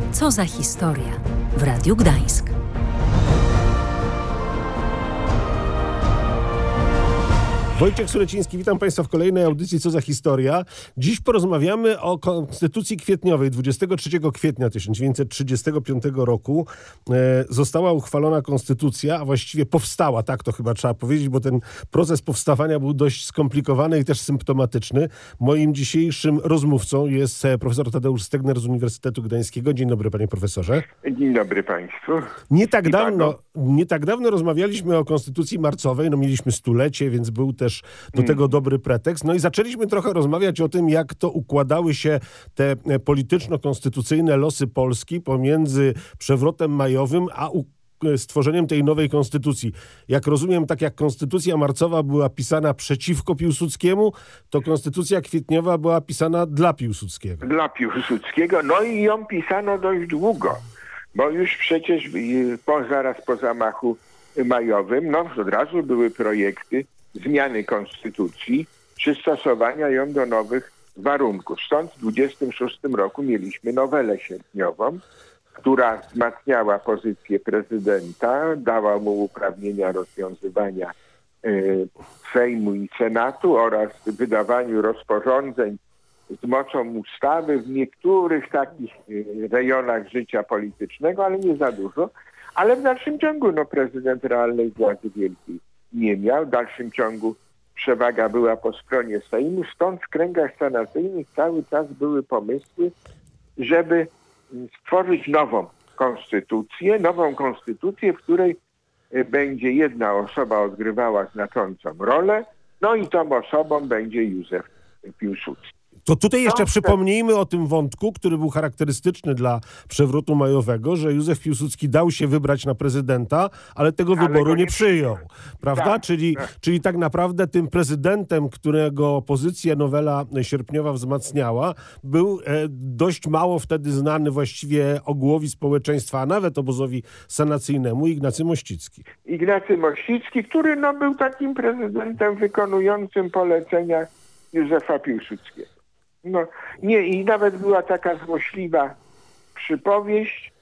Co za historia w Radiu Gdańsk. Wojciech Sureciński, witam Państwa w kolejnej audycji Co za historia. Dziś porozmawiamy o Konstytucji Kwietniowej. 23 kwietnia 1935 roku została uchwalona konstytucja, a właściwie powstała, tak to chyba trzeba powiedzieć, bo ten proces powstawania był dość skomplikowany i też symptomatyczny. Moim dzisiejszym rozmówcą jest profesor Tadeusz Stegner z Uniwersytetu Gdańskiego. Dzień dobry, panie profesorze. Dzień dobry państwu. Nie tak dawno rozmawialiśmy o Konstytucji Marcowej. Mieliśmy stulecie, więc był też do tego dobry pretekst. I zaczęliśmy trochę rozmawiać o tym, jak to układały się te polityczno-konstytucyjne losy Polski pomiędzy przewrotem majowym a stworzeniem tej nowej konstytucji. Jak rozumiem, tak jak konstytucja marcowa była pisana przeciwko Piłsudskiemu, to konstytucja kwietniowa była pisana dla Piłsudskiego. Dla Piłsudskiego, i ją pisano dość długo, bo już przecież zaraz po zamachu majowym, od razu były projekty zmiany konstytucji, przystosowania ją do nowych warunków. Stąd w 26 roku mieliśmy nowelę sierpniową, która wzmacniała pozycję prezydenta, dała mu uprawnienia rozwiązywania Sejmu i Senatu oraz wydawaniu rozporządzeń z mocą ustawy w niektórych takich rejonach życia politycznego, ale nie za dużo. Ale w dalszym ciągu prezydent realnej władzy wielkiej nie miał. W dalszym ciągu przewaga była po stronie Sejmu. Stąd w kręgach sanacyjnych cały czas były pomysły, żeby stworzyć nową konstytucję, w której będzie jedna osoba odgrywała znaczącą rolę, i tą osobą będzie Józef Piłsudski. To tutaj jeszcze przypomnijmy o tym wątku, który był charakterystyczny dla przewrotu majowego, że Józef Piłsudski dał się wybrać na prezydenta, ale tego wyboru nie przyjął. Prawda? Tak, Czyli tak naprawdę tym prezydentem, którego pozycję nowela sierpniowa wzmacniała, był dość mało wtedy znany właściwie ogółowi społeczeństwa, a nawet obozowi sanacyjnemu, Ignacy Mościcki. Ignacy Mościcki, który był takim prezydentem wykonującym polecenia Józefa Piłsudskiego. I nawet była taka złośliwa przypowieść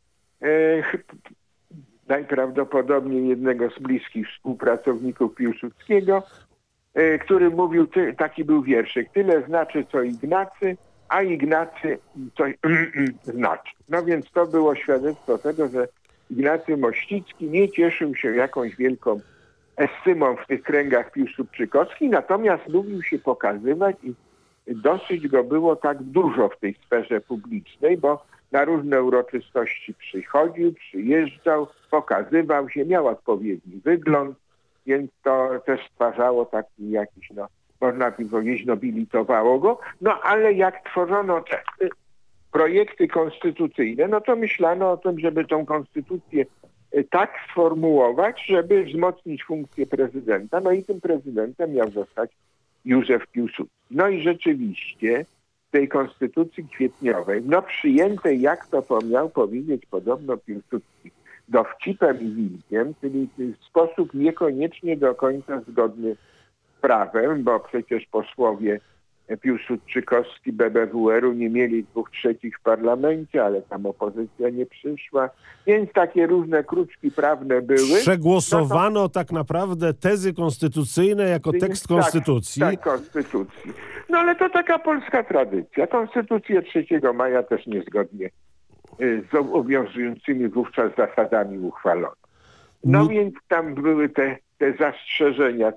najprawdopodobniej jednego z bliskich współpracowników Piłsudskiego, który mówił, taki był wierszyk: tyle znaczy co Ignacy, a Ignacy coś znaczy. Więc to było świadectwo tego, że Ignacy Mościcki nie cieszył się jakąś wielką estymą w tych kręgach piłsudczykowskich, natomiast lubił się pokazywać i dosyć go było tak dużo w tej sferze publicznej, bo na różne uroczystości przychodził, przyjeżdżał, pokazywał się, miał odpowiedni wygląd, więc to też stwarzało taki jakiś, można by powiedzieć, nobilitowało go. Ale jak tworzono te projekty konstytucyjne, to myślano o tym, żeby tą konstytucję tak sformułować, żeby wzmocnić funkcję prezydenta. I tym prezydentem miał zostać Józef Piłsudski. I rzeczywiście w tej konstytucji kwietniowej, przyjętej, jak to miał powiedzieć podobno Piłsudski, dowcipem i wilkiem, czyli w sposób niekoniecznie do końca zgodny z prawem, bo przecież posłowie piłsudczykowski BBWR-u nie mieli 2/3 w parlamencie, ale tam opozycja nie przyszła, więc takie różne kruczki prawne były. Przegłosowano tak naprawdę tezy konstytucyjne jako tekst konstytucji. Tak, konstytucji. Ale to taka polska tradycja. Konstytucję 3 maja też niezgodnie z obowiązującymi wówczas zasadami uchwalono. Więc tam były te zastrzeżenia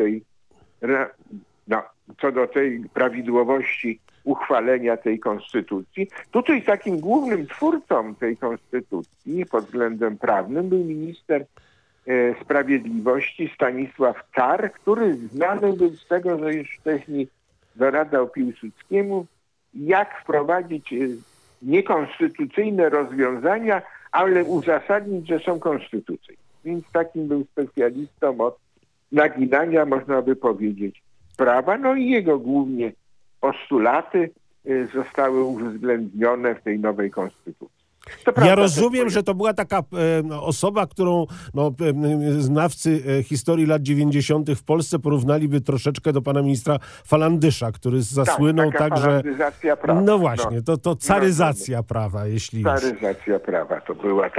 co do tej prawidłowości uchwalenia tej konstytucji. Tutaj takim głównym twórcą tej konstytucji pod względem prawnym był minister sprawiedliwości Stanisław Czar, który znany był z tego, że już wcześniej doradzał Piłsudskiemu, jak wprowadzić niekonstytucyjne rozwiązania, ale uzasadnić, że są konstytucyjne. Więc takim był specjalistą od naginania, można by powiedzieć, prawa. I jego głównie postulaty zostały uwzględnione w tej nowej konstytucji. Ja rozumiem, że to była taka osoba, którą znawcy historii lat 90. w Polsce porównaliby troszeczkę do pana ministra Falandysza, który zasłynął także... Prawa. No właśnie, to caryzacja prawa, jeśli już. Caryzacja prawa to była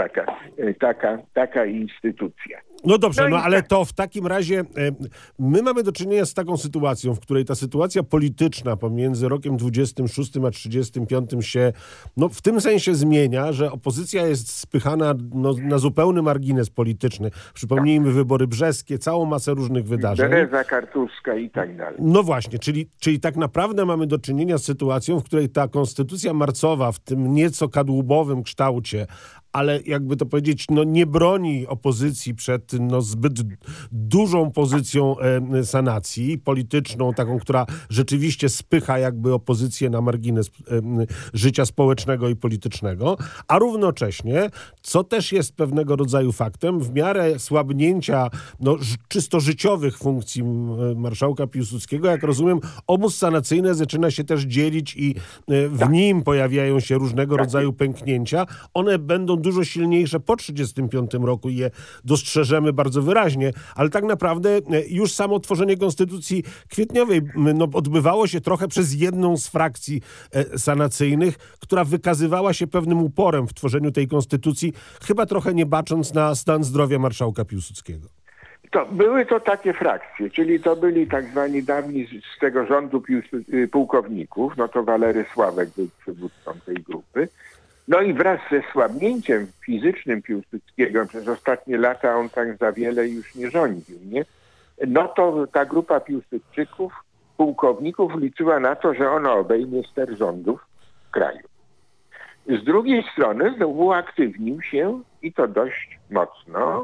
taka instytucja. No dobrze, ale to w takim razie my mamy do czynienia z taką sytuacją, w której ta sytuacja polityczna pomiędzy rokiem 26 a 35 się w tym sensie zmienia, że opozycja jest spychana na zupełny margines polityczny. Przypomnijmy wybory brzeskie, całą masę różnych wydarzeń. Teresa Kartuska i tak dalej. No właśnie, czyli tak naprawdę mamy do czynienia z sytuacją, w której ta konstytucja marcowa w tym nieco kadłubowym kształcie, ale jakby to powiedzieć, nie broni opozycji przed zbyt dużą pozycją sanacji polityczną, taką, która rzeczywiście spycha jakby opozycję na margines życia społecznego i politycznego, a równocześnie, co też jest pewnego rodzaju faktem, w miarę słabnięcia czysto życiowych funkcji marszałka Piłsudskiego, jak rozumiem, obóz sanacyjny zaczyna się też dzielić i w nim pojawiają się różnego rodzaju pęknięcia. One będą dużo silniejsze po 1935 roku i je dostrzeżemy bardzo wyraźnie, ale tak naprawdę już samo tworzenie konstytucji kwietniowej odbywało się trochę przez jedną z frakcji sanacyjnych, która wykazywała się pewnym uporem w tworzeniu tej konstytucji, chyba trochę nie bacząc na stan zdrowia marszałka Piłsudskiego. Były to takie frakcje, czyli to byli tak zwani dawni z tego rządu pułkowników, to Walery Sławek był przywódcą tej grupy. No i wraz ze słabnięciem fizycznym Piłsudskiego, przez ostatnie lata on tak za wiele już nie rządził, nie? To ta grupa Piłsudczyków, pułkowników liczyła na to, że ona obejmie ster rządów w kraju. Z drugiej strony uaktywnił się, i to dość mocno,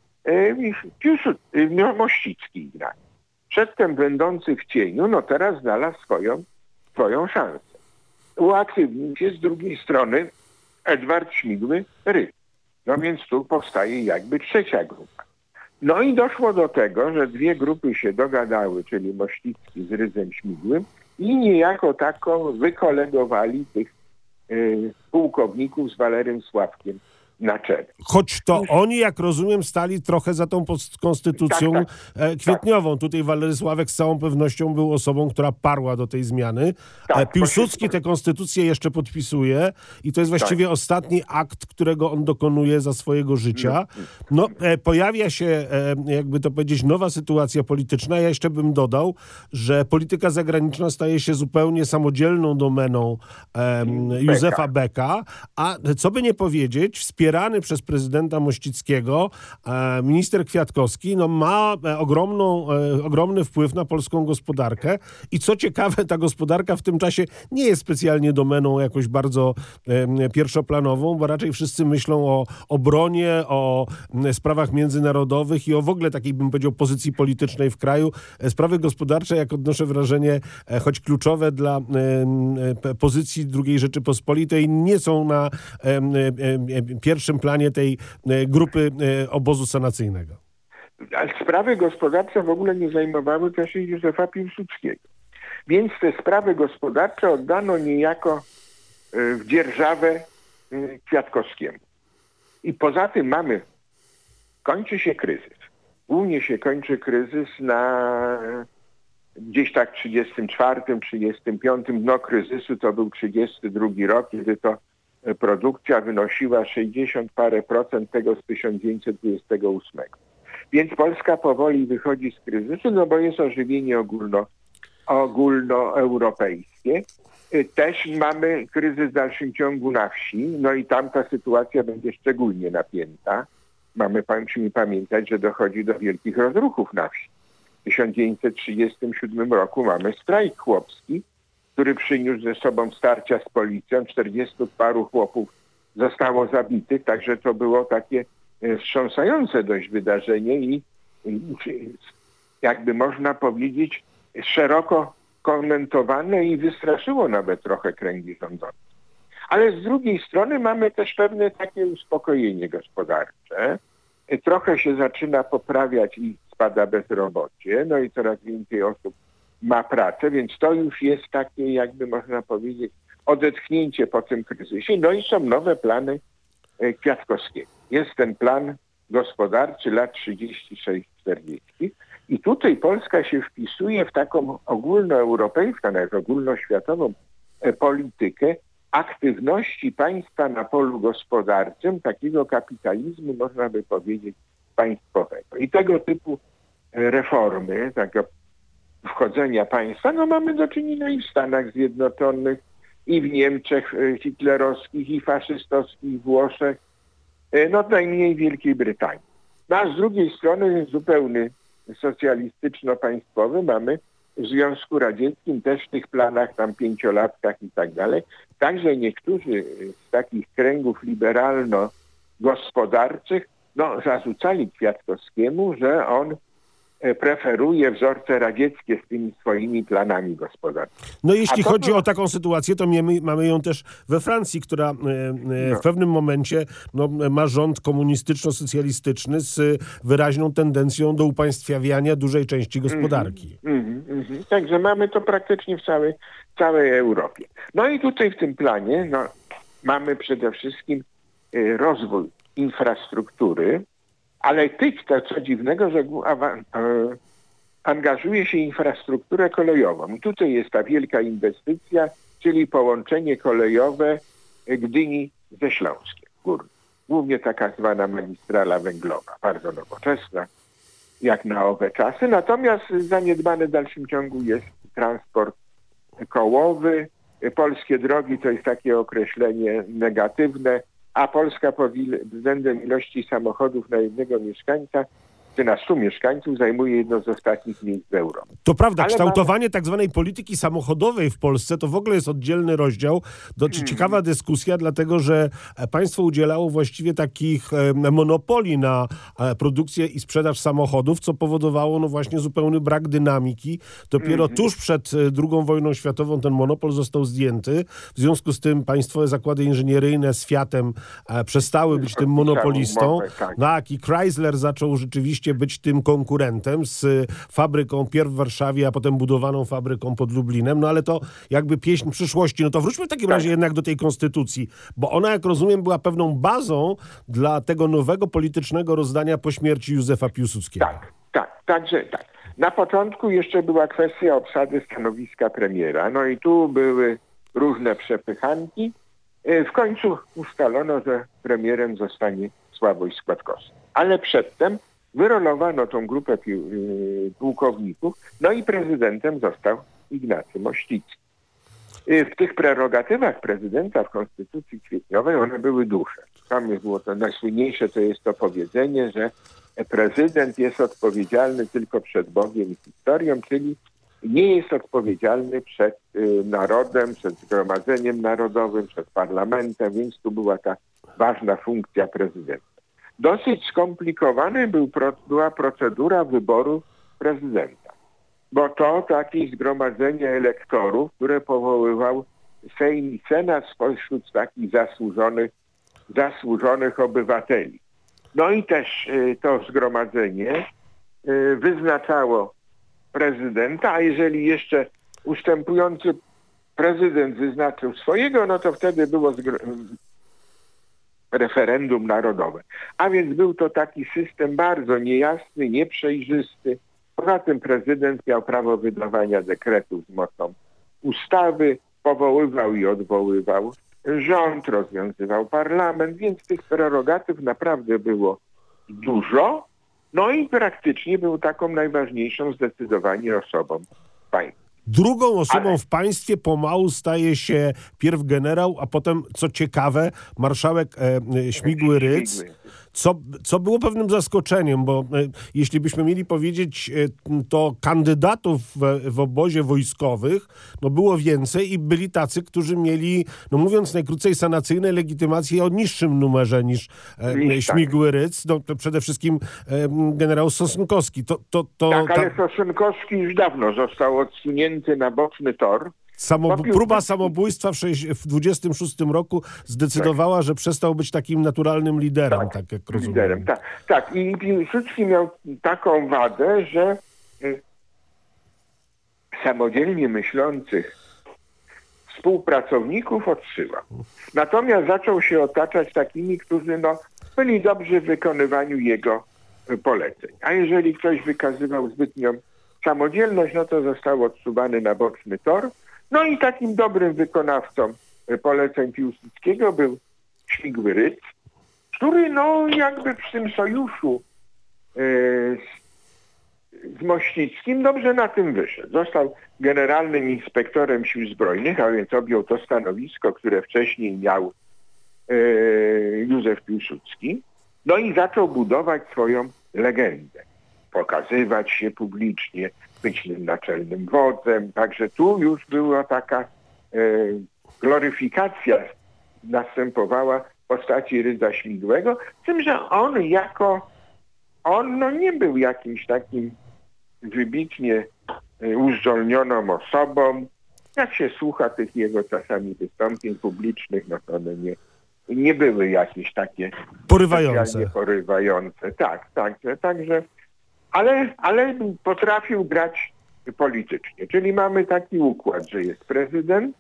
Mościcki Ignacy. Przedtem będący w cieniu, teraz znalazł swoją szansę. Uaktywnił się z drugiej strony Edward Śmigły-Rydz. Więc tu powstaje jakby trzecia grupa. I doszło do tego, że dwie grupy się dogadały, czyli Mościcki z Rydzem Śmigłym i niejako taką wykolegowali tych pułkowników z Walerym Sławkiem na czele. Choć to oni, jak rozumiem, stali trochę za tą konstytucją kwietniową. Tutaj Walery Sławek z całą pewnością był osobą, która parła do tej zmiany. Piłsudski tę konstytucję jeszcze podpisuje i to jest właściwie ostatni akt, którego on dokonuje za swojego życia. Pojawia się, jakby to powiedzieć, nowa sytuacja polityczna. Ja jeszcze bym dodał, że polityka zagraniczna staje się zupełnie samodzielną domeną Józefa Becka, a co by nie powiedzieć, wspierany przez prezydenta Mościckiego, minister Kwiatkowski ma ogromny wpływ na polską gospodarkę i co ciekawe, ta gospodarka w tym czasie nie jest specjalnie domeną jakoś bardzo pierwszoplanową, bo raczej wszyscy myślą o obronie, o sprawach międzynarodowych i o w ogóle takiej, bym powiedział, pozycji politycznej w kraju. Sprawy gospodarcze, jak odnoszę wrażenie, choć kluczowe dla pozycji II Rzeczypospolitej, nie są na pierwszym planie tej grupy obozu sanacyjnego. Ale sprawy gospodarcze w ogóle nie zajmowały też Józefa Piłsudskiego. Więc te sprawy gospodarcze oddano niejako w dzierżawę Kwiatkowskiemu. I poza tym kończy się kryzys. Głównie się kończy kryzys gdzieś tak 34, 35. Dno kryzysu to był 32 rok, kiedy to produkcja wynosiła 60 parę procent tego z 1928. Więc Polska powoli wychodzi z kryzysu, bo jest ożywienie ogólnoeuropejskie. Też mamy kryzys w dalszym ciągu na wsi, i tam ta sytuacja będzie szczególnie napięta. Musimy pamiętać, że dochodzi do wielkich rozruchów na wsi. W 1937 roku mamy strajk chłopski, który przyniósł ze sobą starcia z policją. 40 paru chłopów zostało zabitych, także to było takie wstrząsające dość wydarzenie i jakby można powiedzieć szeroko komentowane i wystraszyło nawet trochę kręgi rządzące. Ale z drugiej strony mamy też pewne takie uspokojenie gospodarcze. Trochę się zaczyna poprawiać i spada bezrobocie, i coraz więcej osób ma pracę, więc to już jest takie, jakby można powiedzieć, odetchnięcie po tym kryzysie. I są nowe plany Kwiatkowskiego. Jest ten plan gospodarczy lat 36-40 i tutaj Polska się wpisuje w taką ogólnoeuropejską, nawet ogólnoświatową politykę aktywności państwa na polu gospodarczym, takiego kapitalizmu, można by powiedzieć, państwowego. I tego typu reformy, takiego wchodzenia państwa, no mamy do czynienia i w Stanach Zjednoczonych, i w Niemczech hitlerowskich, i faszystowskich Włoszech, no najmniej w Wielkiej Brytanii. No, a z drugiej strony zupełnie socjalistyczno-państwowy mamy w Związku Radzieckim, też w tych planach tam 5-latkach i tak dalej. Także niektórzy z takich kręgów liberalno-gospodarczych no, zarzucali Kwiatkowskiemu, że on preferuje wzorce radzieckie z tymi swoimi planami gospodarczymi. No jeśli chodzi o taką sytuację, to mamy ją też we Francji, która w pewnym momencie ma rząd komunistyczno-socjalistyczny z wyraźną tendencją do upaństwawiania dużej części gospodarki. Także mamy to praktycznie w całej Europie. No i tutaj w tym planie mamy przede wszystkim rozwój infrastruktury, ale to co dziwnego, że angażuje się infrastrukturę kolejową. I tutaj jest ta wielka inwestycja, czyli połączenie kolejowe Gdyni ze Śląskiem Górnym. Głównie taka zwana magistrala węglowa, bardzo nowoczesna, jak na owe czasy. Natomiast zaniedbany w dalszym ciągu jest transport kołowy. Polskie drogi to jest takie określenie negatywne, a Polska pod względem ilości samochodów na jednego mieszkańca, czy na 100 mieszkańców, zajmuje jedno z ostatnich miejsc w Europie. To prawda, kształtowanie tak zwanej polityki samochodowej w Polsce to w ogóle jest oddzielny rozdział. Ciekawa dyskusja, dlatego że państwo udzielało właściwie takich monopoli na produkcję i sprzedaż samochodów, co powodowało właśnie zupełny brak dynamiki. Dopiero tuż przed II wojną światową ten monopol został zdjęty. W związku z tym państwowe zakłady inżynieryjne z Fiatem przestały być tym monopolistą. Tak, i Chrysler zaczął rzeczywiście być tym konkurentem z fabryką pierw w Warszawie, a potem budowaną fabryką pod Lublinem. No ale to jakby pieśń przyszłości. No to wróćmy w takim razie jednak do tej konstytucji, bo ona, jak rozumiem, była pewną bazą dla tego nowego politycznego rozdania po śmierci Józefa Piłsudskiego. Także tak. Na początku jeszcze była kwestia obsady stanowiska premiera. No i tu były różne przepychanki. W końcu ustalono, że premierem zostanie Sławoj Składkowski. Ale przedtem wyrolowano tą grupę pułkowników, no i prezydentem został Ignacy Mościcki. W tych prerogatywach prezydenta w Konstytucji kwietniowej one były duże. Tam było to najsłynniejsze, to jest to powiedzenie, że prezydent jest odpowiedzialny tylko przed Bogiem i historią, czyli nie jest odpowiedzialny przed narodem, przed Zgromadzeniem Narodowym, przed parlamentem, więc tu była ta ważna funkcja prezydenta. Dosyć skomplikowana była procedura wyboru prezydenta, bo to takie zgromadzenie elektorów, które powoływał Sejm i Senat spośród takich zasłużonych obywateli. No i też to zgromadzenie wyznaczało prezydenta, a jeżeli jeszcze ustępujący prezydent wyznaczył swojego, no to wtedy było referendum narodowe. A więc był to taki system bardzo niejasny, nieprzejrzysty. Poza tym prezydent miał prawo wydawania dekretów z mocą ustawy, powoływał i odwoływał rząd, rozwiązywał parlament, więc tych prerogatyw naprawdę było dużo. No i praktycznie był taką najważniejszą zdecydowanie osobą państwa. Drugą osobą w państwie pomału staje się pierw generał, a potem, co ciekawe, marszałek Śmigły Rydz, co było pewnym zaskoczeniem, bo jeśli byśmy mieli powiedzieć, to kandydatów w obozie wojskowych było więcej i byli tacy, którzy mieli, mówiąc najkrócej, sanacyjne legitymacje o niższym numerze niż Śmigły Rydz. To przede wszystkim generał Sosnkowski. Ale Sosnkowski już dawno został odsunięty na boczny tor. Próba samobójstwa w 26 roku zdecydowała, że przestał być takim naturalnym liderem, tak jak rozumiem. Liderem, tak. I Piłsudski miał taką wadę, że samodzielnie myślących współpracowników odsyłał. Natomiast zaczął się otaczać takimi, którzy byli dobrzy w wykonywaniu jego poleceń. A jeżeli ktoś wykazywał zbytnią samodzielność, to został odsuwany na boczny tor. No i takim dobrym wykonawcą poleceń Piłsudskiego był Śmigły Rydz, który jakby w tym sojuszu z Mościckim dobrze na tym wyszedł. Został generalnym inspektorem sił zbrojnych, a więc objął to stanowisko, które wcześniej miał Józef Piłsudski. No i zaczął budować swoją legendę. Pokazywać się publicznie, być tym naczelnym wodzem. Także tu już była taka gloryfikacja następowała w postaci Rydza Śmigłego, z tym, że on nie był jakimś takim wybitnie uzdolnioną osobą. Jak się słucha tych jego czasami wystąpień publicznych, to one nie były jakieś takie porywające. Tak. Także, ale potrafił grać politycznie. Czyli mamy taki układ, że jest prezydent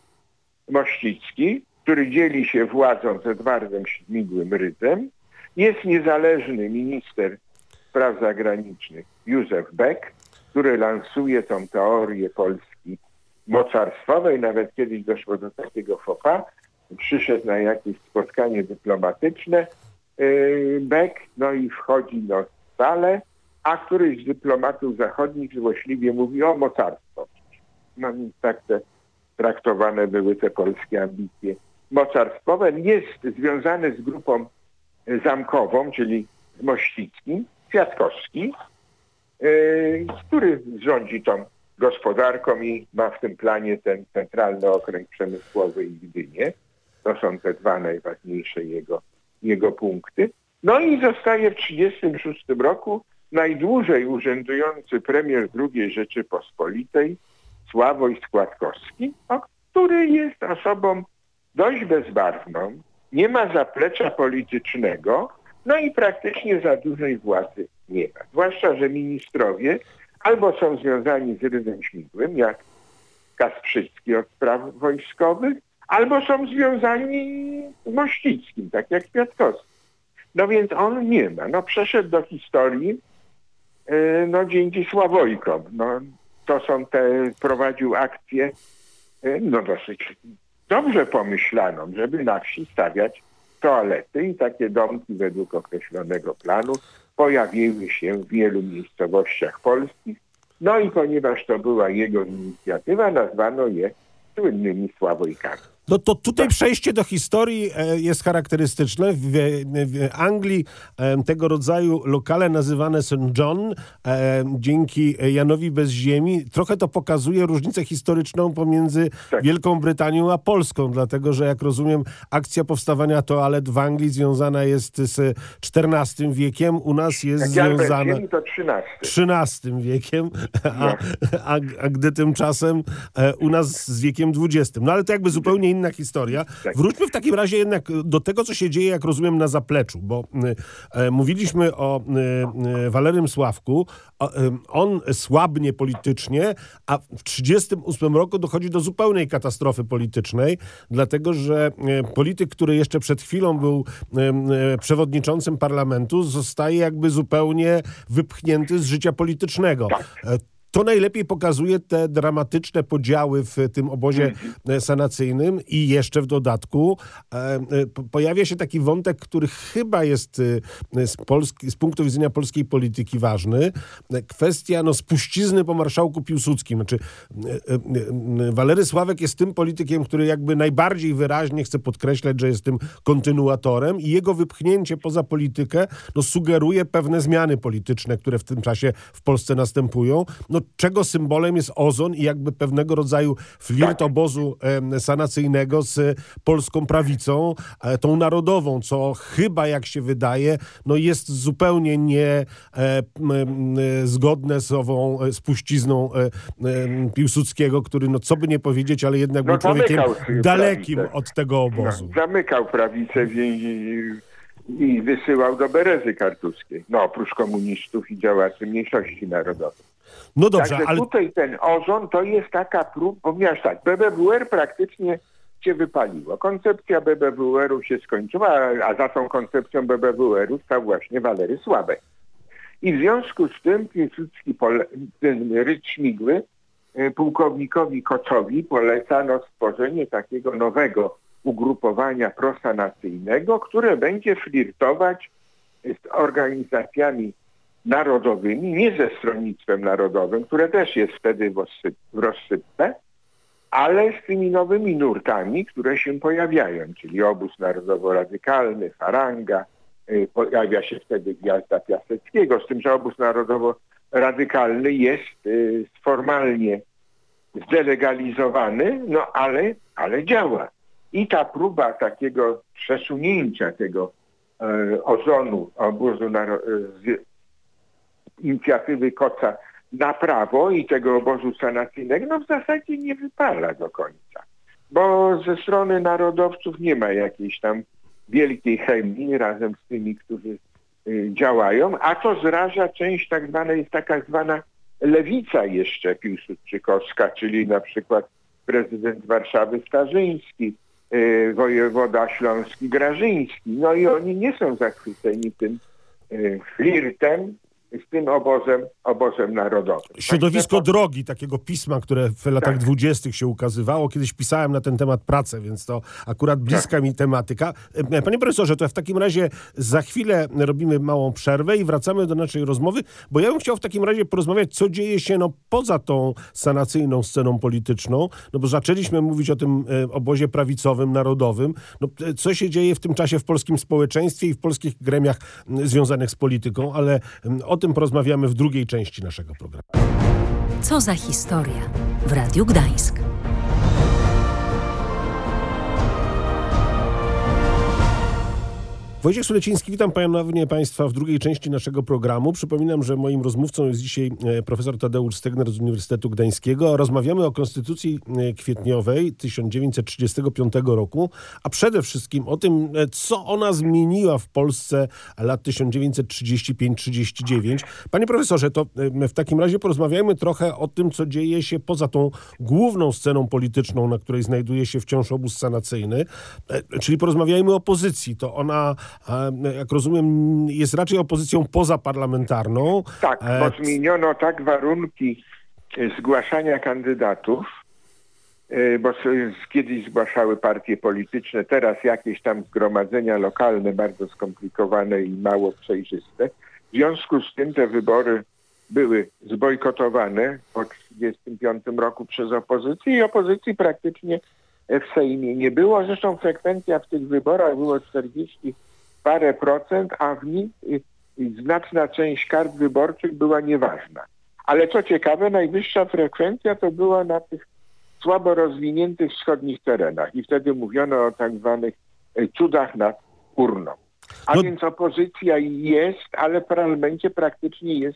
Mościcki, który dzieli się władzą z Edwardem Śmigłym Rydzem. Jest niezależny minister spraw zagranicznych Józef Beck, który lansuje tą teorię Polski mocarstwowej. Nawet kiedyś doszło do takiego faux pas. Przyszedł na jakieś spotkanie dyplomatyczne Beck, i wchodzi do salę, a któryś z dyplomatów zachodnich złośliwie mówi o mocarstwo. Więc tak traktowane były te polskie ambicje mocarstwowe. Jest związany z grupą zamkową, czyli z Mościckim, Kwiatkowski, który rządzi tą gospodarką i ma w tym planie ten centralny okręg przemysłowy i Gdynię. To są te dwa najważniejsze jego punkty. No i zostaje w 1936 roku najdłużej urzędujący premier II Rzeczypospolitej Sławoj Składkowski, który jest osobą dość bezbarwną, nie ma zaplecza politycznego, i praktycznie za dużej władzy nie ma. Zwłaszcza, że ministrowie albo są związani z Rydzem Śmigłym, jak Kasprzycki od spraw wojskowych, albo są związani z Mościckim, tak jak Kwiatkowski. Więc on nie ma. Przeszedł do historii dzięki Sławojkom. To są prowadził akcję dosyć dobrze pomyślaną, żeby na wsi stawiać toalety i takie domki według określonego planu pojawiły się w wielu miejscowościach polskich. I ponieważ to była jego inicjatywa, nazwano je słynnymi Sławojkami. To tutaj przejście do historii jest charakterystyczne. W Anglii tego rodzaju lokale nazywane St. John dzięki Janowi Bez Ziemi. Trochę to pokazuje różnicę historyczną pomiędzy Wielką Brytanią a Polską, dlatego że jak rozumiem akcja powstawania toalet w Anglii związana jest z XIV wiekiem. U nas jest związana... to XIII wiekiem, a gdy tymczasem u nas z wiekiem XX. Ale to jakby zupełnie inna historia. Wróćmy w takim razie jednak do tego, co się dzieje, jak rozumiem, na zapleczu, bo mówiliśmy o Walerym Sławku. On słabnie politycznie, a w 1938 roku dochodzi do zupełnej katastrofy politycznej, dlatego że polityk, który jeszcze przed chwilą był przewodniczącym parlamentu, zostaje jakby zupełnie wypchnięty z życia politycznego. To najlepiej pokazuje te dramatyczne podziały w tym obozie sanacyjnym i jeszcze w dodatku pojawia się taki wątek, który chyba jest z punktu widzenia polskiej polityki ważny. Kwestia spuścizny po marszałku Piłsudskim. Znaczy, Walery Sławek jest tym politykiem, który jakby najbardziej wyraźnie chce podkreślać, że jest tym kontynuatorem i jego wypchnięcie poza politykę sugeruje pewne zmiany polityczne, które w tym czasie w Polsce następują. Czego symbolem jest ozon i jakby pewnego rodzaju flirt obozu sanacyjnego z polską prawicą, tą narodową, co chyba, jak się wydaje, jest zupełnie nie zgodne z ową spuścizną Piłsudskiego, który, co by nie powiedzieć, ale jednak był człowiekiem dalekim od tego obozu. Zamykał prawicę i wysyłał do Berezy Kartuskiej. Oprócz komunistów i działaczy mniejszości narodowej. No dobrze, Także ale... tutaj ten ozon to jest taka próba, ponieważ tak, BBWR praktycznie się wypaliło. Koncepcja BBWR-u się skończyła, a za tą koncepcją BBWR-u stał właśnie Walery Sławek. I w związku z tym Piłsudski, ten Ryd Śmigły, pułkownikowi Koczowi polecano stworzenie takiego nowego ugrupowania prosanacyjnego, które będzie flirtować z organizacjami narodowymi, nie ze Stronnictwem Narodowym, które też jest wtedy w rozsypce, ale z tymi nowymi nurtami, które się pojawiają, czyli Obóz Narodowo-Radykalny, Faranga, pojawia się wtedy Gwiazda Piaseckiego, z tym, że Obóz Narodowo-Radykalny jest formalnie zdelegalizowany, no ale działa. I ta próba takiego przesunięcia tego ozonu, obozu z inicjatywy Koca na prawo i tego obozu sanacyjnego, no w zasadzie nie wypala do końca. Bo ze strony narodowców nie ma jakiejś tam wielkiej chemii razem z tymi, którzy działają, a to zraża część tak zwana, jest taka zwana lewica jeszcze piłsudczykowska, czyli na przykład prezydent Warszawy Starzyński, wojewoda śląski Grażyński. No i oni nie są zachwyceni tym flirtem z tym obozem narodowym. Środowisko drogi, takiego pisma, które w latach 20. się ukazywało. Kiedyś pisałem na ten temat pracę, więc to akurat bliska mi tematyka. Panie profesorze, to w takim razie za chwilę robimy małą przerwę i wracamy do naszej rozmowy, bo ja bym chciał w takim razie porozmawiać, co dzieje się poza tą sanacyjną sceną polityczną, no bo zaczęliśmy mówić o tym obozie prawicowym, narodowym. No, co się dzieje w tym czasie w polskim społeczeństwie i w polskich gremiach związanych z polityką, ale o tym porozmawiamy w drugiej części naszego programu. Co za historia w Radiu Gdańsk. Wojciech Suleciński, witam ponownie Państwa w drugiej części naszego programu. Przypominam, że moim rozmówcą jest dzisiaj profesor Tadeusz Stegner z Uniwersytetu Gdańskiego. Rozmawiamy o Konstytucji Kwietniowej 1935 roku, a przede wszystkim o tym, co ona zmieniła w Polsce lat 1935-39. Panie profesorze, to w takim razie porozmawiajmy trochę o tym, co dzieje się poza tą główną sceną polityczną, na której znajduje się wciąż obóz sanacyjny, czyli porozmawiajmy o opozycji. To ona, jak rozumiem, jest raczej opozycją pozaparlamentarną. Tak, bo zmieniono tak warunki zgłaszania kandydatów, bo kiedyś zgłaszały partie polityczne, teraz jakieś tam zgromadzenia lokalne, bardzo skomplikowane i mało przejrzyste. W związku z tym te wybory były zbojkotowane po 1935 roku przez opozycję i opozycji praktycznie w Sejmie nie było. Zresztą frekwencja w tych wyborach było 40 parę procent, a w nich znaczna część kart wyborczych była nieważna. Ale co ciekawe, najwyższa frekwencja to była na tych słabo rozwiniętych wschodnich terenach i wtedy mówiono o tak zwanych cudach nad urną. A więc opozycja jest, ale w parlamencie praktycznie jest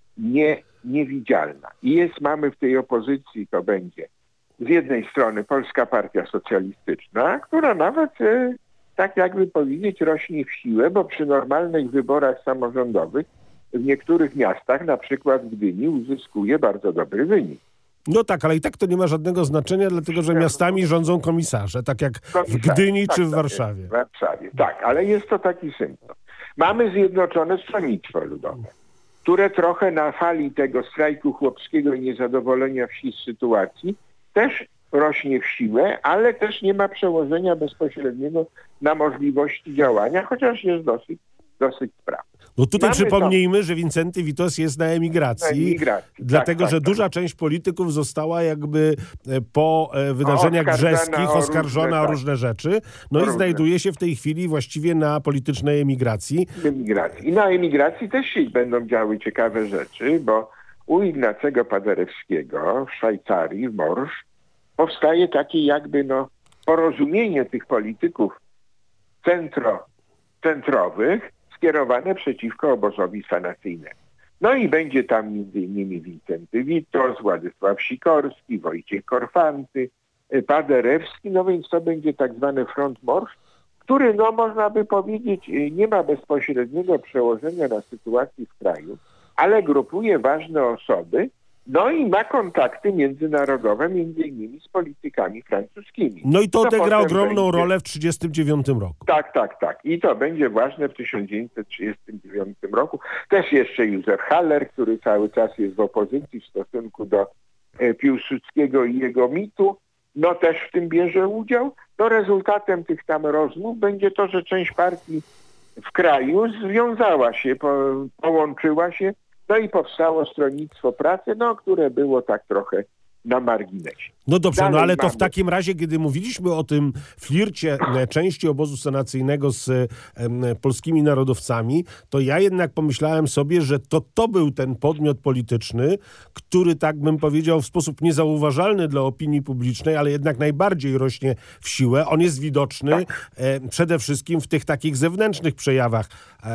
niewidzialna. I mamy w tej opozycji, to będzie z jednej strony Polska Partia Socjalistyczna, która nawet tak jakby powiedzieć rośnie w siłę, bo przy normalnych wyborach samorządowych w niektórych miastach, na przykład w Gdyni, uzyskuje bardzo dobry wynik. No tak, ale i tak to nie ma żadnego znaczenia, dlatego że miastami rządzą komisarze, tak jak w Gdyni czy w Warszawie. W Warszawie, tak, ale jest to taki symptom. Mamy Zjednoczone Stronnictwo Ludowe, które trochę na fali tego strajku chłopskiego i niezadowolenia wsi z sytuacji też rośnie w siłę, ale też nie ma przełożenia bezpośredniego na możliwości działania, chociaż jest dosyć sprawny. No tutaj przypomnijmy, że Wincenty Witos jest na emigracji, dlatego że duża część polityków została jakby po wydarzeniach brzeskich oskarżona o różne rzeczy, i znajduje się w tej chwili właściwie na politycznej emigracji. I na emigracji też się będą działy ciekawe rzeczy, bo u Ignacego Paderewskiego w Szwajcarii, w Morsz, powstaje takie jakby porozumienie tych polityków centrowych skierowane przeciwko obozowi sanacyjnemu. No i będzie tam m.in. Wincenty Witos, Władysław Sikorski, Wojciech Korfanty, Paderewski, więc to będzie tak zwany front Morsz, który można by powiedzieć nie ma bezpośredniego przełożenia na sytuację w kraju, ale grupuje ważne osoby No i ma kontakty międzynarodowe, między innymi z politykami francuskimi. No i to odegra potem ogromną będzie... rolę w 1939 roku. Tak. I to będzie ważne w 1939 roku. Też jeszcze Józef Haller, który cały czas jest w opozycji w stosunku do Piłsudskiego i jego mitu, no też w tym bierze udział. No rezultatem tych tam rozmów będzie to, że część partii w kraju związała się, połączyła się, no i powstało Stronnictwo Pracy, no które było tak trochę na marginesie. No dobrze, Dalej no ale to mamy... w takim razie, kiedy mówiliśmy o tym flircie części obozu senacyjnego z polskimi narodowcami, to ja jednak pomyślałem sobie, że to był ten podmiot polityczny, który, tak bym powiedział, w sposób niezauważalny dla opinii publicznej, ale jednak najbardziej rośnie w siłę. On jest widoczny przede wszystkim w tych takich zewnętrznych przejawach,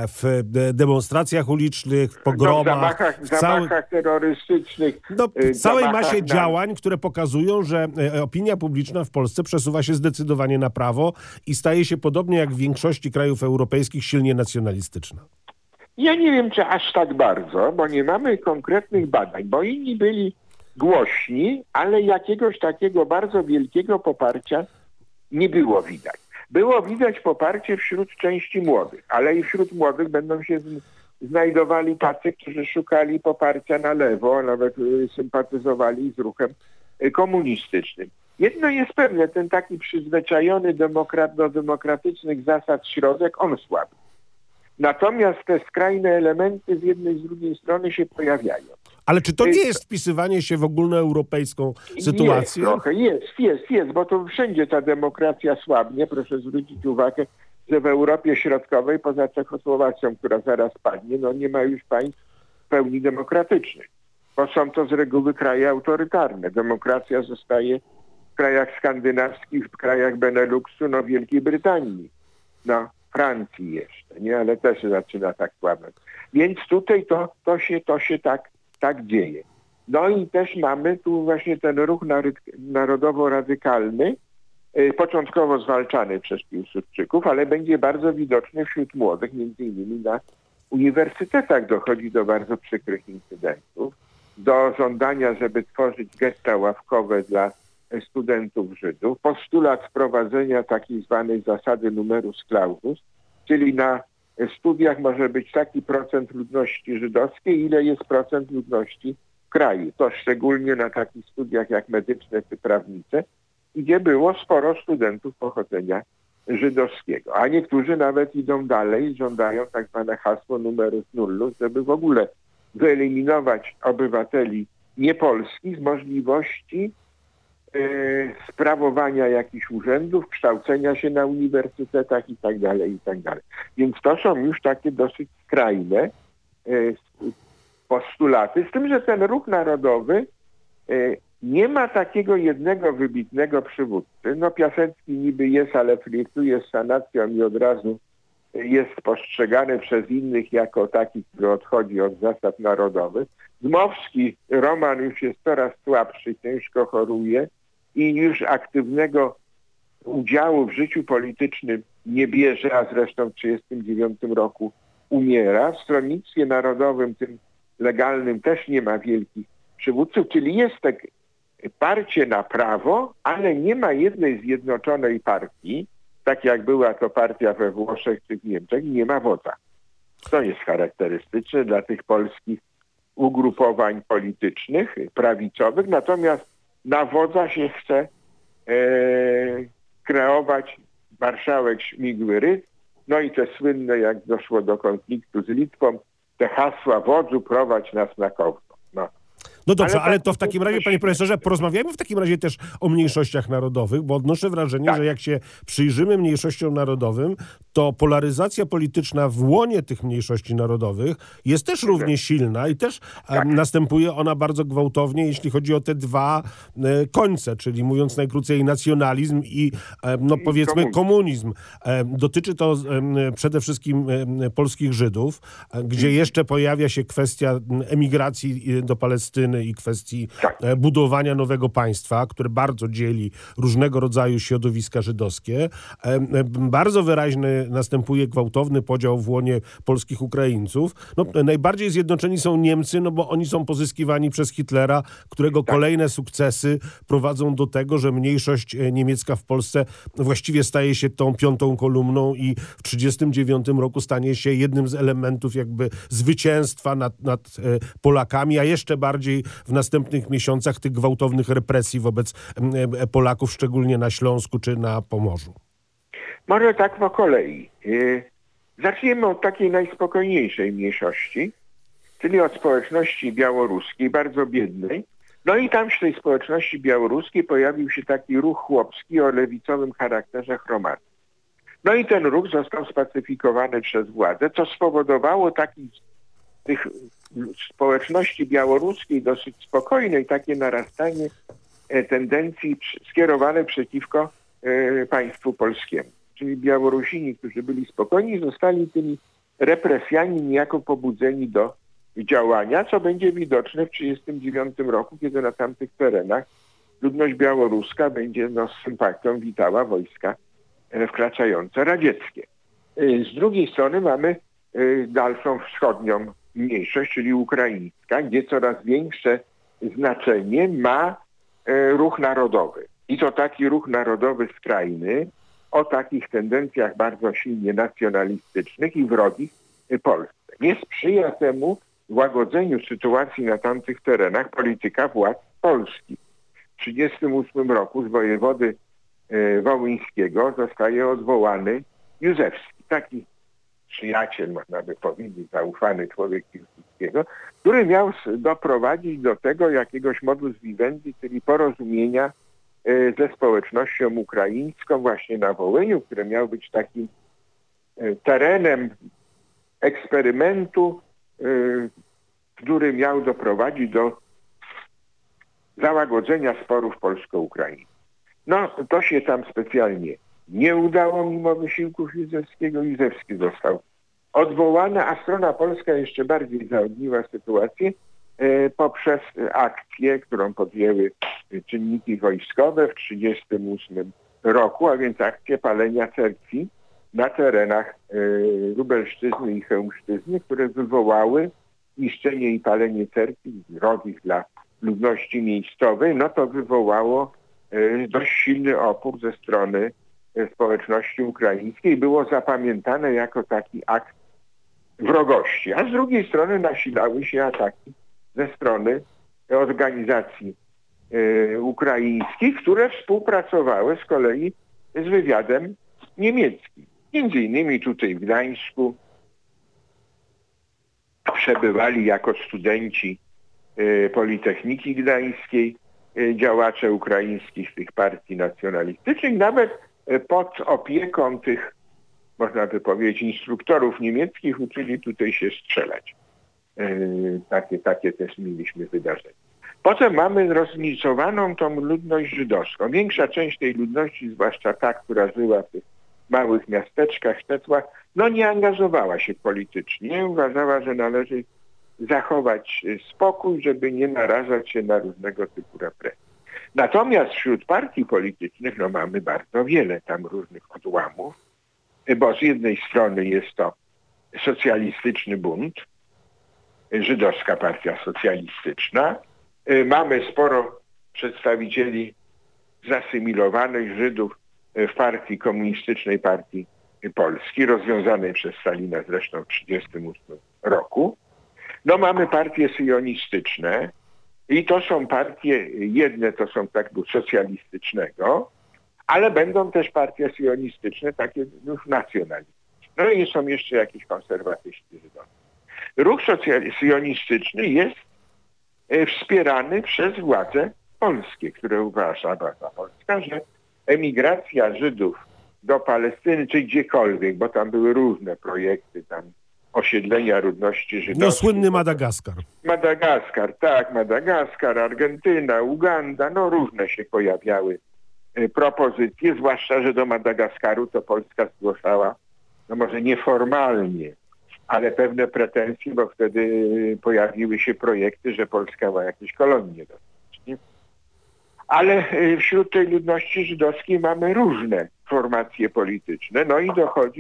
w demonstracjach ulicznych, w pogromach, w zamachach terrorystycznych. W całej masie na... działań, które pokazują, że opinia publiczna w Polsce przesuwa się zdecydowanie na prawo i staje się, podobnie jak w większości krajów europejskich, silnie nacjonalistyczna. Ja nie wiem, czy aż tak bardzo, bo nie mamy konkretnych badań, bo inni byli głośni, ale jakiegoś takiego bardzo wielkiego poparcia nie było widać. Było widać poparcie wśród części młodych, ale i wśród młodych będą się znajdowali tacy, którzy szukali poparcia na lewo, a nawet sympatyzowali z ruchem komunistycznym. Jedno jest pewne, ten taki przyzwyczajony do demokratycznych zasad środek, on słaby. Natomiast te skrajne elementy z jednej i z drugiej strony się pojawiają. Ale czy to nie jest wpisywanie się w ogólnoeuropejską sytuację? Jest trochę, jest, bo to wszędzie ta demokracja słabnie. Proszę zwrócić uwagę, że w Europie Środkowej, poza Czechosłowacją, która zaraz padnie, no nie ma już państw w pełni demokratycznych. Bo są to z reguły kraje autorytarne. Demokracja zostaje w krajach skandynawskich, w krajach Beneluxu, no Wielkiej Brytanii, no Francji jeszcze, nie? Ale też zaczyna tak słabnąć. Więc tutaj to się tak dzieje. No i też mamy tu właśnie ten ruch narodowo-radykalny, początkowo zwalczany przez Piłsudczyków, ale będzie bardzo widoczny wśród młodych, między innymi na uniwersytetach dochodzi do bardzo przykrych incydentów, do żądania, żeby tworzyć getta ławkowe dla studentów Żydów, postulat wprowadzenia takiej zwanej zasady numerus clausus, czyli na studiach może być taki procent ludności żydowskiej, ile jest procent ludności w kraju. To szczególnie na takich studiach jak medyczne czy prawnicze, gdzie było sporo studentów pochodzenia żydowskiego. A niektórzy nawet idą dalej, żądają tak zwane hasło numerus nullus, żeby w ogóle wyeliminować obywateli niepolskich z możliwości sprawowania jakichś urzędów, kształcenia się na uniwersytetach i tak dalej. Więc to są już takie dosyć skrajne postulaty, z tym, że ten ruch narodowy nie ma takiego jednego wybitnego przywódcy. No Piasecki niby jest, ale flirtuje z sanacją i od razu jest postrzegany przez innych jako taki, który odchodzi od zasad narodowych. Dmowski, Roman już jest coraz słabszy, ciężko choruje i już aktywnego udziału w życiu politycznym nie bierze, a zresztą w 1939 roku umiera. W Stronnictwie Narodowym, tym legalnym, też nie ma wielkich przywódców, czyli jest tak parcie na prawo, ale nie ma jednej zjednoczonej partii, tak jak była to partia we Włoszech czy w Niemczech, nie ma wodza. To jest charakterystyczne dla tych polskich ugrupowań politycznych, prawicowych, natomiast na wodza się chce kreować marszałek Śmigły-Rydz, no i te słynne, jak doszło do konfliktu z Litwą, te hasła wodzu prowadź nas na Kowno. No dobrze, ale to w takim razie, panie profesorze, porozmawiajmy w takim razie też o mniejszościach narodowych, bo odnoszę wrażenie, że jak się przyjrzymy mniejszościom narodowym, to polaryzacja polityczna w łonie tych mniejszości narodowych jest też równie silna i też następuje ona bardzo gwałtownie, jeśli chodzi o te dwa końce, czyli mówiąc najkrócej nacjonalizm i no powiedzmy komunizm. Dotyczy to przede wszystkim polskich Żydów, gdzie jeszcze pojawia się kwestia emigracji do Palestyny i kwestii budowania nowego państwa, które bardzo dzieli różnego rodzaju środowiska żydowskie. Bardzo wyraźny następuje gwałtowny podział w łonie polskich Ukraińców. No, najbardziej zjednoczeni są Niemcy, no bo oni są pozyskiwani przez Hitlera, którego kolejne sukcesy prowadzą do tego, że mniejszość niemiecka w Polsce właściwie staje się tą piątą kolumną i w 1939 roku stanie się jednym z elementów jakby zwycięstwa nad Polakami, a jeszcze bardziej w następnych miesiącach tych gwałtownych represji wobec Polaków, szczególnie na Śląsku czy na Pomorzu. Może tak po kolei. Zaczniemy od takiej najspokojniejszej mniejszości, czyli od społeczności białoruskiej, bardzo biednej. No i tam w tej społeczności białoruskiej pojawił się taki ruch chłopski o lewicowym charakterze chromackim. No i ten ruch został spacyfikowany przez władze, co spowodowało tych społeczności białoruskiej dosyć spokojnej, takie narastanie tendencji skierowane przeciwko państwu polskiemu. Czyli Białorusini, którzy byli spokojni, zostali tymi represjami niejako pobudzeni do działania, co będzie widoczne w 1939 roku, kiedy na tamtych terenach ludność białoruska będzie z sympatią witała wojska wkraczające radzieckie. Z drugiej strony mamy dalszą wschodnią mniejszość, czyli ukraińska, gdzie coraz większe znaczenie ma ruch narodowy. I to taki ruch narodowy skrajny, o takich tendencjach bardzo silnie nacjonalistycznych i wrogich Polsce. Nie sprzyja temu łagodzeniu sytuacji na tamtych terenach polityka władz Polski. W 1938 roku z wojewody wołyńskiego zostaje odwołany Józefski, taki przyjaciel, można by powiedzieć, zaufany człowiek Piłsudskiego, który miał doprowadzić do tego jakiegoś modus vivendi, czyli porozumienia ze społecznością ukraińską właśnie na Wołyniu, który miał być takim terenem eksperymentu, który miał doprowadzić do załagodzenia sporów polsko-ukraińskich. No, to się tam specjalnie nie udało mimo wysiłków Józefskiego. Józefski został odwołany, a strona polska jeszcze bardziej zaogniła sytuację poprzez akcję, którą podjęły czynniki wojskowe w 1938 roku, a więc akcję palenia cerkwi na terenach Lubelszczyzny i Chełmszczyzny, które wywołały niszczenie i palenie cerkwi drogich dla ludności miejscowej. No to wywołało dość silny opór ze strony społeczności ukraińskiej. Było zapamiętane jako taki akt wrogości. A z drugiej strony nasilały się ataki ze strony organizacji ukraińskich, które współpracowały z kolei z wywiadem niemieckim. Między innymi tutaj w Gdańsku przebywali jako studenci Politechniki Gdańskiej działacze ukraińskich tych partii nacjonalistycznych, nawet pod opieką tych, można by powiedzieć, instruktorów niemieckich uczyli tutaj się strzelać. Takie też mieliśmy wydarzenia. Potem mamy roznicowaną tą ludność żydowską. Większa część tej ludności, zwłaszcza ta, która żyła w tych małych miasteczkach, sztecłach, no nie angażowała się politycznie. Uważała, że należy zachować spokój, żeby nie narażać się na różnego typu represje. Natomiast wśród partii politycznych no mamy bardzo wiele tam różnych odłamów, bo z jednej strony jest to socjalistyczny bunt, żydowska partia socjalistyczna. Mamy sporo przedstawicieli zasymilowanych Żydów w partii komunistycznej Partii Polski, rozwiązanej przez Stalina zresztą w 1938 roku. No mamy partie syjonistyczne i to są partie, jedne to są tak socjalistycznego, ale będą też partie syjonistyczne, takie już nacjonalistyczne. No i są jeszcze jakieś konserwatyści żydowscy. Ruch syjonistyczny jest wspierany przez władze polskie, które uważa władza polska, że emigracja Żydów do Palestyny, czy gdziekolwiek, bo tam były różne projekty tam osiedlenia ludności żydowskiej. No słynny Madagaskar. Madagaskar, Argentyna, Uganda, no różne się pojawiały propozycje, zwłaszcza, że do Madagaskaru to Polska zgłaszała, no może nieformalnie, ale pewne pretensje, bo wtedy pojawiły się projekty, że Polska ma jakieś kolonie dostać. Ale wśród tej ludności żydowskiej mamy różne formacje polityczne, no i dochodzi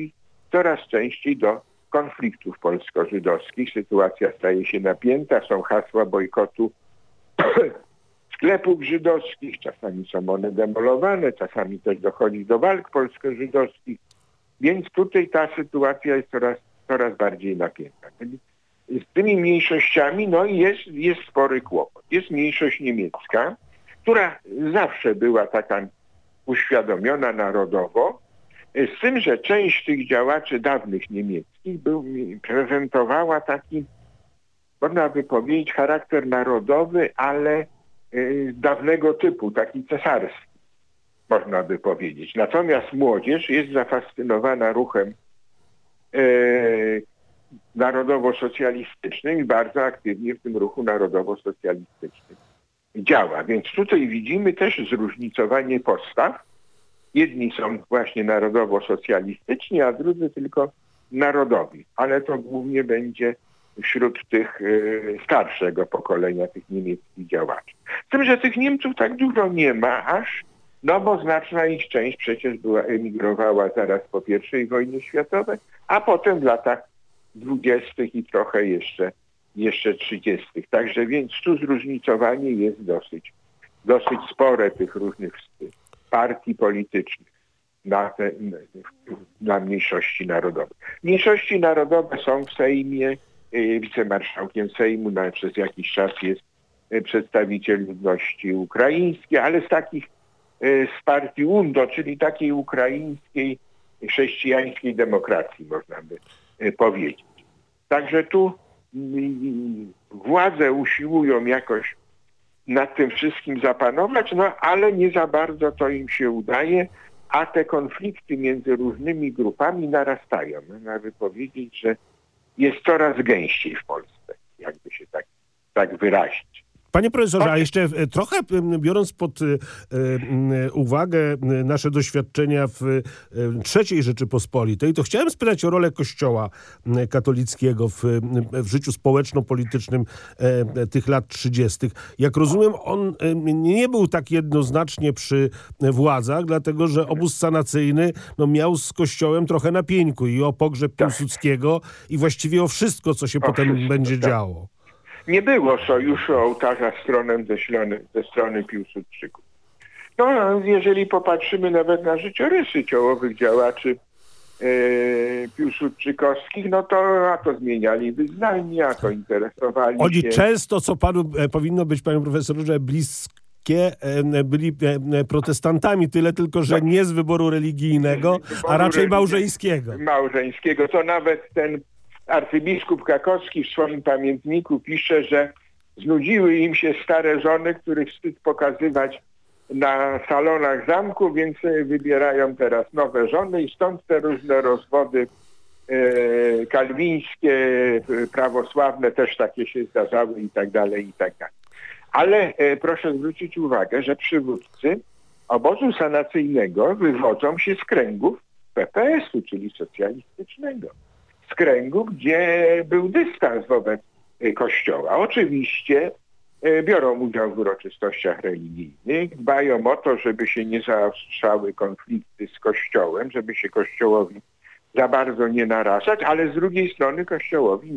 coraz częściej do konfliktów polsko-żydowskich. Sytuacja staje się napięta, są hasła bojkotu sklepów żydowskich, czasami są one demolowane, czasami też dochodzi do walk polsko-żydowskich, więc tutaj ta sytuacja jest coraz bardziej napięta. Z tymi mniejszościami jest spory kłopot. Jest mniejszość niemiecka, która zawsze była taka uświadomiona narodowo, z tym, że część tych działaczy dawnych niemieckich prezentowała taki, można by powiedzieć, charakter narodowy, ale dawnego typu, taki cesarski, można by powiedzieć. Natomiast młodzież jest zafascynowana ruchem narodowo-socjalistycznym i bardzo aktywnie w tym ruchu narodowo-socjalistycznym działa. Więc tutaj widzimy też zróżnicowanie postaw. Jedni są właśnie narodowo-socjalistyczni, a drudzy tylko narodowi. Ale to głównie będzie wśród tych starszego pokolenia, tych niemieckich działaczy. Z tym, że tych Niemców tak dużo nie ma aż, bo znaczna ich część przecież emigrowała zaraz po I wojnie światowej, a potem w latach 20. i trochę jeszcze 30. Także więc tu zróżnicowanie jest dosyć spore tych różnych partii politycznych dla mniejszości narodowych. Mniejszości narodowe są w Sejmie, wicemarszałkiem Sejmu przez jakiś czas jest przedstawiciel ludności ukraińskiej, ale z partii UNDO, czyli takiej ukraińskiej chrześcijańskiej demokracji, można by powiedzieć. Także tu władze usiłują jakoś nad tym wszystkim zapanować, ale nie za bardzo to im się udaje, a te konflikty między różnymi grupami narastają. Można by powiedzieć, że jest coraz gęściej w Polsce, jakby się tak wyrazić. Panie profesorze, a jeszcze trochę biorąc pod uwagę nasze doświadczenia w III Rzeczypospolitej, to chciałem spytać o rolę Kościoła katolickiego w życiu społeczno-politycznym tych lat 30. Jak rozumiem, on nie był tak jednoznacznie przy władzach, dlatego że obóz sanacyjny miał z Kościołem trochę na pieńku i o pogrzeb Piłsudskiego i właściwie o wszystko, co się potem będzie działo. Nie było sojuszu ołtarza z tronem ze strony Piłsudczyków. Jeżeli popatrzymy nawet na życiorysy czołowych działaczy piłsudczykowskich, to zmieniali wyznanie, a to interesowali się. Oni często, co panu powinno być, panie profesorze, bliskie, byli protestantami, tyle tylko, że nie z wyboru religijnego, a raczej małżeńskiego. Małżeńskiego. To nawet ten arcybiskup Krakowski w swoim pamiętniku pisze, że znudziły im się stare żony, których wstyd pokazywać na salonach zamku, więc wybierają teraz nowe żony i stąd te różne rozwody kalwińskie, prawosławne też takie się zdarzały i tak dalej, i tak dalej. Ale proszę zwrócić uwagę, że przywódcy obozu sanacyjnego wywodzą się z kręgów PPS-u, czyli socjalistycznego. Z kręgu, gdzie był dystans wobec Kościoła. Oczywiście biorą udział w uroczystościach religijnych, dbają o to, żeby się nie zaostrzały konflikty z Kościołem, żeby się Kościołowi za bardzo nie narażać, ale z drugiej strony Kościołowi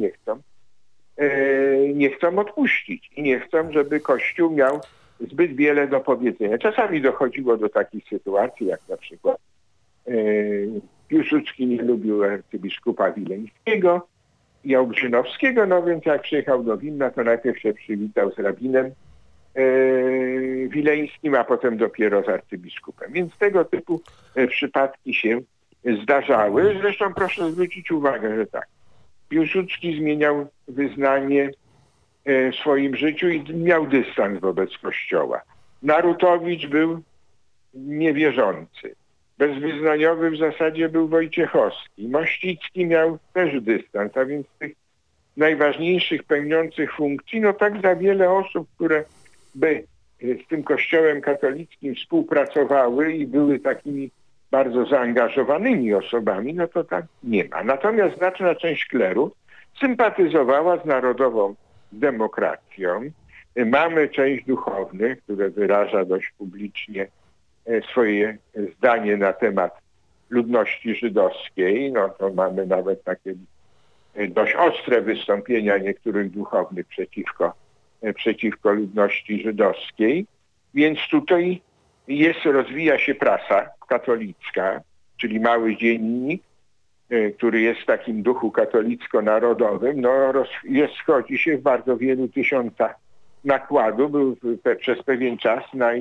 nie chcą odpuścić i nie chcą, żeby Kościół miał zbyt wiele do powiedzenia. Czasami dochodziło do takich sytuacji, jak na przykład Piłsudski nie lubił arcybiskupa Wileńskiego i Olbrzynowskiego, więc jak przyjechał do Wilna, to najpierw się przywitał z rabinem wileńskim, a potem dopiero z arcybiskupem. Więc tego typu przypadki się zdarzały. Zresztą proszę zwrócić uwagę, że tak, Piłsudski zmieniał wyznanie w swoim życiu i miał dystans wobec Kościoła. Narutowicz był niewierzący. Bezwyznaniowy w zasadzie był Wojciechowski. Mościcki miał też dystans, a więc tych najważniejszych pełniących funkcji, tak za wiele osób, które by z tym Kościołem katolickim współpracowały i były takimi bardzo zaangażowanymi osobami, to tak nie ma. Natomiast znaczna część kleru sympatyzowała z narodową demokracją. Mamy część duchownych, które wyraża dość publicznie swoje zdanie na temat ludności żydowskiej. No to mamy nawet takie dość ostre wystąpienia niektórych duchownych przeciwko ludności żydowskiej. Więc tutaj rozwija się prasa katolicka, czyli mały dziennik, który jest w takim duchu katolicko-narodowym, schodzi się w bardzo wielu tysiącach nakładu. Był przez pewien czas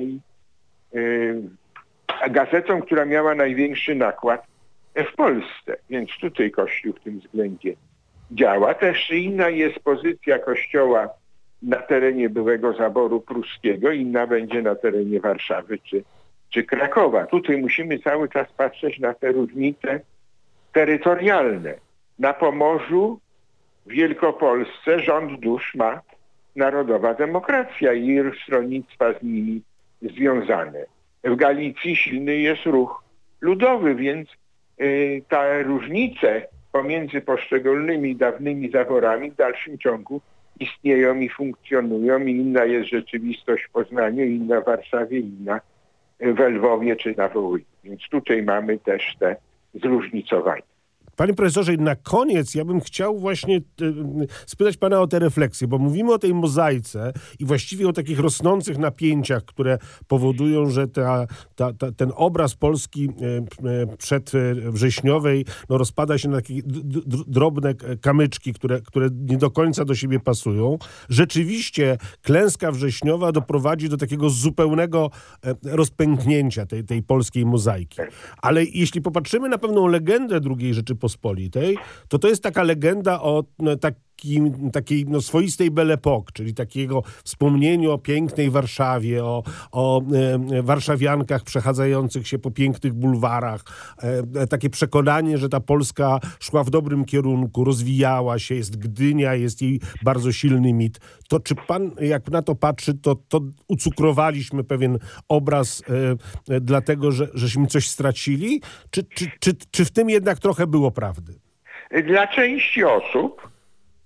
gazetą, która miała największy nakład w Polsce. Więc tutaj Kościół w tym względzie działa. Też inna jest pozycja Kościoła na terenie byłego zaboru pruskiego, inna będzie na terenie Warszawy czy Krakowa. Tutaj musimy cały czas patrzeć na te różnice terytorialne. Na Pomorzu, w Wielkopolsce rząd dusz ma Narodowa Demokracja i stronnictwa z nimi związane. W Galicji silny jest ruch ludowy, więc te różnice pomiędzy poszczególnymi dawnymi zaborami w dalszym ciągu istnieją i funkcjonują. Inna jest rzeczywistość w Poznaniu, inna w Warszawie, inna w Lwowie czy na Wołyniu. Więc tutaj mamy też te zróżnicowanie. Panie profesorze, na koniec ja bym chciał właśnie spytać pana o tę refleksję, bo mówimy o tej mozaice i właściwie o takich rosnących napięciach, które powodują, że ten obraz Polski przedwrześniowej rozpada się na takie drobne kamyczki, które nie do końca do siebie pasują. Rzeczywiście klęska wrześniowa doprowadzi do takiego zupełnego rozpęknięcia tej polskiej mozaiki. Ale jeśli popatrzymy na pewną legendę II Rzeczypospolitej, to jest taka legenda o takiej swoistej Belle Époque, czyli takiego wspomnieniu o pięknej Warszawie, o warszawiankach przechadzających się po pięknych bulwarach. Takie przekonanie, że ta Polska szła w dobrym kierunku, rozwijała się, jest Gdynia, jest jej bardzo silny mit. To czy pan, jak na to patrzy, to ucukrowaliśmy pewien obraz dlatego, żeśmy coś stracili? Czy w tym jednak trochę było prawdy? Dla części osób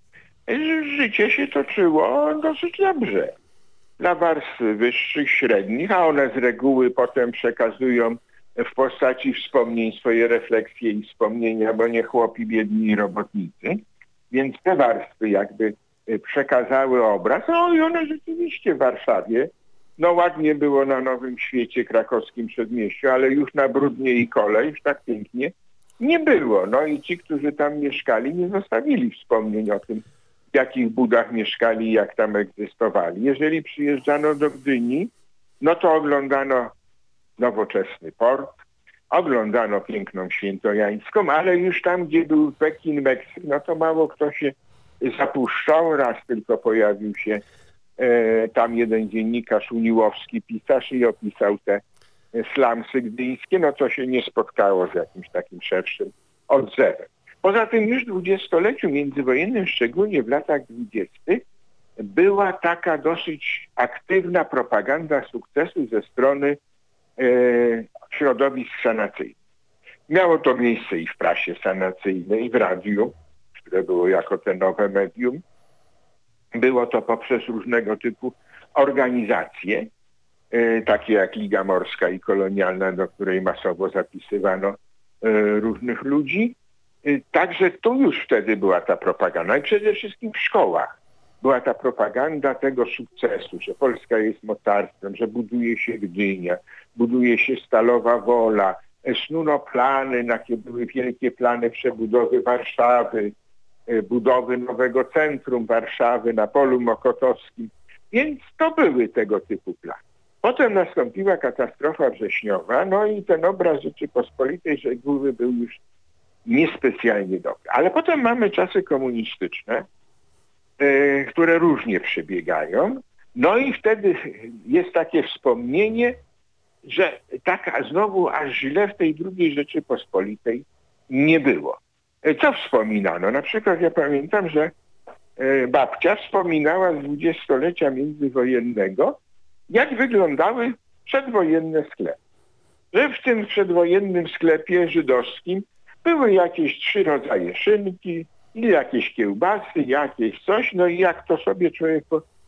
życie się toczyło dosyć dobrze. Dla warstw wyższych, średnich, a one z reguły potem przekazują w postaci wspomnień swoje refleksje i wspomnienia, bo nie chłopi, biedni robotnicy. Więc te warstwy jakby przekazały obraz. I one rzeczywiście w Warszawie, ładnie było na Nowym Świecie, krakowskim przedmieściu, ale już na Brudnie i Kole już tak pięknie nie było. I ci, którzy tam mieszkali, nie zostawili wspomnień o tym, w jakich budach mieszkali i jak tam egzystowali. Jeżeli przyjeżdżano do Gdyni, to oglądano nowoczesny port, oglądano piękną Świętojańską, ale już tam, gdzie był Pekin, Meksyk, to mało kto się zapuszczał. Raz tylko pojawił się tam jeden dziennikarz Uniłowski, pisarz, i opisał te slumsy gdyńskie, to się nie spotkało z jakimś takim szerszym odzewem. Poza tym już w dwudziestoleciu międzywojennym, szczególnie w latach 20., była taka dosyć aktywna propaganda sukcesu ze strony środowisk sanacyjnych. Miało to miejsce i w prasie sanacyjnej, i w radiu, które było jako te nowe medium. Było to poprzez różnego typu organizacje, takie jak Liga Morska i Kolonialna, do której masowo zapisywano różnych ludzi. Także tu już wtedy była ta propaganda i przede wszystkim w szkołach była ta propaganda tego sukcesu, że Polska jest mocarstwem, że buduje się Gdynia, buduje się Stalowa Wola, snuno plany, jakie były wielkie plany przebudowy Warszawy, budowy nowego centrum Warszawy na Polu Mokotowskim, więc to były tego typu plany. Potem nastąpiła katastrofa wrześniowa, i ten obraz Rzeczypospolitej z reguły był już niespecjalnie dobry. Ale potem mamy czasy komunistyczne, które różnie przebiegają. I wtedy jest takie wspomnienie, że tak znowu aż źle w tej II Rzeczypospolitej nie było. Co wspominano? Na przykład ja pamiętam, że babcia wspominała z dwudziestolecia międzywojennego, jak wyglądały przedwojenne sklepy. Że w tym przedwojennym sklepie żydowskim były jakieś 3 rodzaje szynki, i jakieś kiełbasy, jakieś coś. I jak to sobie człowiek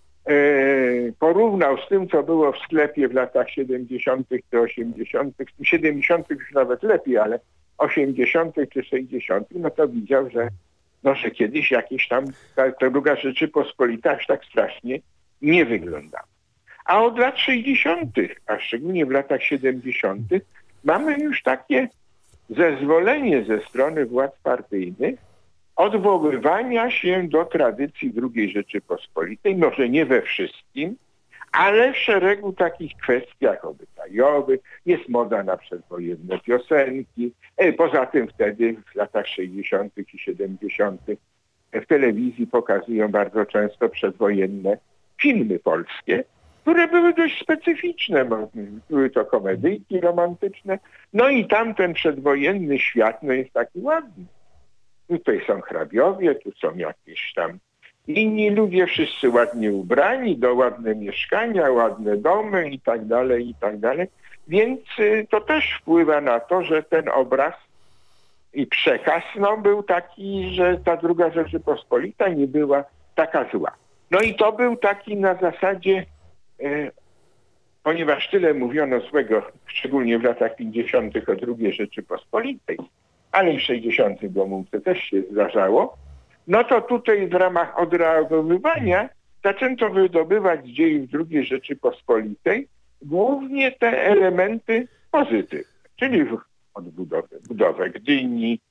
porównał z tym, co było w sklepie w latach 70. czy 80., 70. już nawet lepiej, ale 80. czy 60., no to widział, że kiedyś jakieś tam ta druga Rzeczypospolita aż tak strasznie nie wygląda. A od lat 60., a szczególnie w latach 70., mamy już takie zezwolenie ze strony władz partyjnych odwoływania się do tradycji II Rzeczypospolitej, może nie we wszystkim, ale w szeregu takich kwestiach obyczajowych. Jest moda na przedwojenne piosenki. Poza tym wtedy w latach 60. i 70. w telewizji pokazują bardzo często przedwojenne filmy polskie, które były dość specyficzne. Były to komedyjki romantyczne. No i tamten przedwojenny świat jest taki ładny. Tutaj są hrabiowie, tu są jakieś tam inni ludzie, wszyscy ładnie ubrani, do ładne mieszkania, ładne domy i tak dalej, i tak dalej. Więc to też wpływa na to, że ten obraz i przekaz był taki, że ta druga Rzeczypospolita nie była taka zła. No i to był taki na zasadzie, ponieważ tyle mówiono złego, szczególnie w latach 50. o II Rzeczypospolitej, ale w 60. Gomułce też się zdarzało, no to tutaj w ramach odreagowywania zaczęto wydobywać z dziejów II Rzeczypospolitej głównie te elementy pozytywne, czyli budowę Gdyni,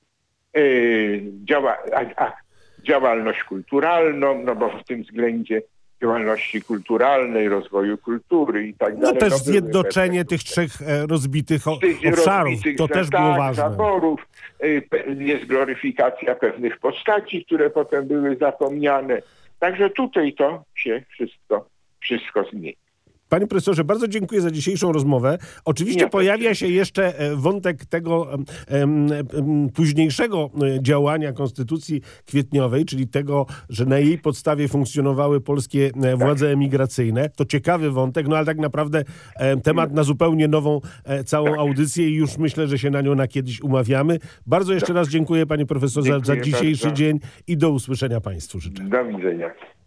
działalność kulturalną, no bo w tym względzie działalności kulturalnej, rozwoju kultury i tak dalej. No też zjednoczenie tych trzech rozbitych obszarów, to też było ważne. Zaborów, jest gloryfikacja pewnych postaci, które potem były zapomniane. Także tutaj to się wszystko zmieni. Panie profesorze, bardzo dziękuję za dzisiejszą rozmowę. Oczywiście pojawia się jeszcze wątek tego późniejszego działania Konstytucji Kwietniowej, czyli tego, że na jej podstawie funkcjonowały polskie władze emigracyjne. To ciekawy wątek, no ale tak naprawdę temat na zupełnie nową całą audycję i już myślę, że się na nią na kiedyś umawiamy. Bardzo jeszcze raz dziękuję, panie profesorze, za dzisiejszy dzień i do usłyszenia państwu życzę. Do widzenia.